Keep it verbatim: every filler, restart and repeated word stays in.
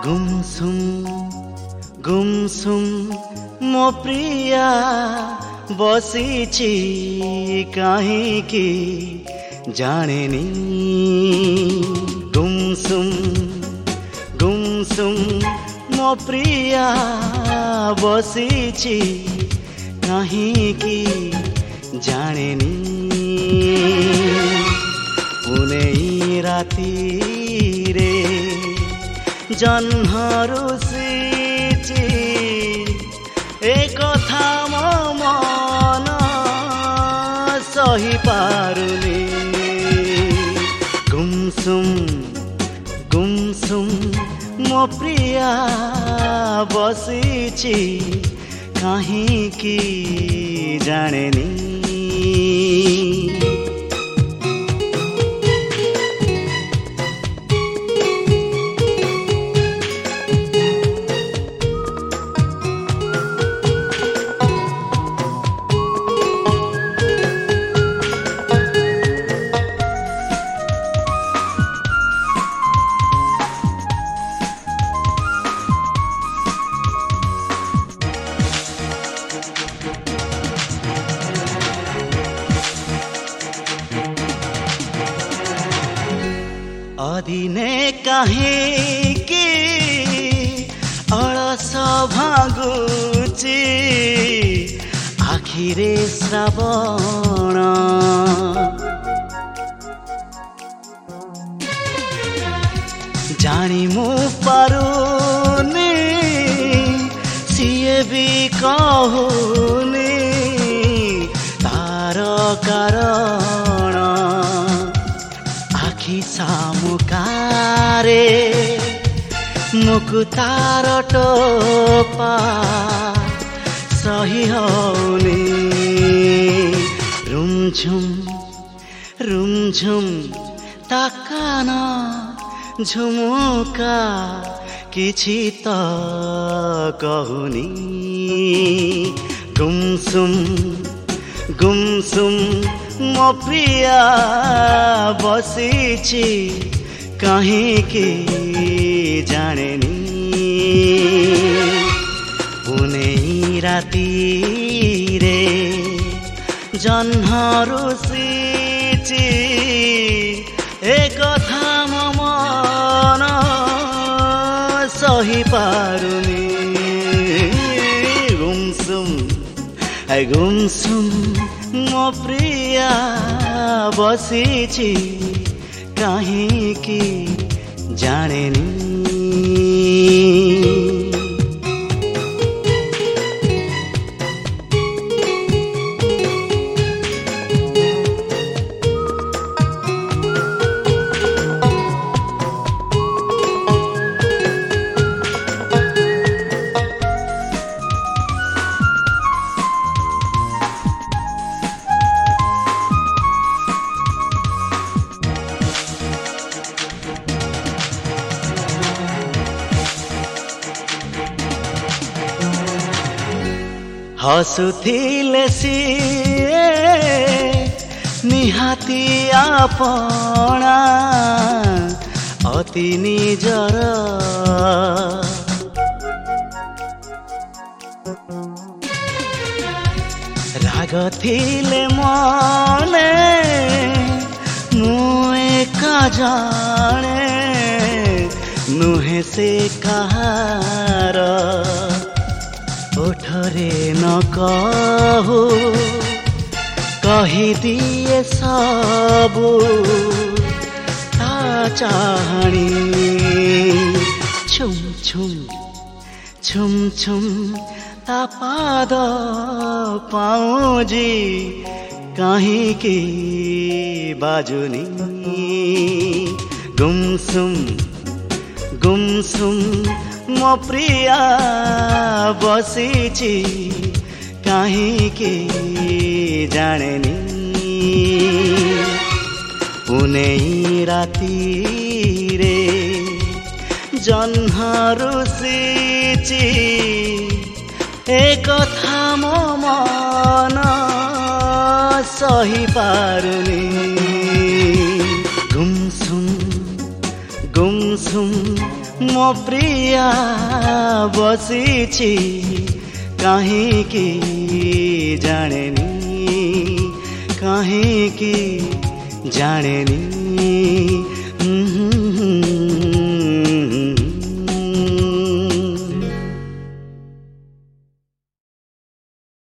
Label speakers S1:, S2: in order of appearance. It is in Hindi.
S1: गुमसुम गुमसुम मो प्रिया बसीची काहींकी जानेनी। गुमसुम गुमसुम मो प्रिया बसीची काहींकी जानेनी। पुनेई राती रे जह्न रुषिची ए कथा मो मन सही पारुनी। गुमसुम गुमसुम मो प्रिया बसीची काहींकी जानेनी। अदिने काहींकी अलस भांगुची आखिरे श्रावण। जानी मु पारुनी सिए भी कहूनी तार कारण। आखि सामुकारे मुकुतार टोपा सही होनी। रुमझुम रुमझुम ताकान झुमुका किछि त कहूनी। गुमसुम गुमसुम मो प्रिया बसीची काहींकी जानेनी। पुनेई राती रे जह्न रुषिची ए कथा मो मन सही पारुनी। गुमसुम गुमसुम मो प्रिया बसीची काहींकी जानेनी। हसुथिले सिए निहाती आपणा अति निजर। राग थिले मने मु एका जाने नुहे से कहार। ओठरे न कहू कही दिए सबू ता चाहनी। छुम छुम छुम छुम ता पाद पाऊजी काहींकी बाजुनी। गुमसुम गुमसुम मो प्रिया बसीची काहींकी जानेनी। पुनेई राती रे जह्न रुषिची ए कथा मो मन सही पारुनी। गुमसुम गुमसुम ମୋ ପ୍ରିୟା ବସିଛି କାହିଁକି ଜାଣେନି କାହିଁକି ଜାଣେନି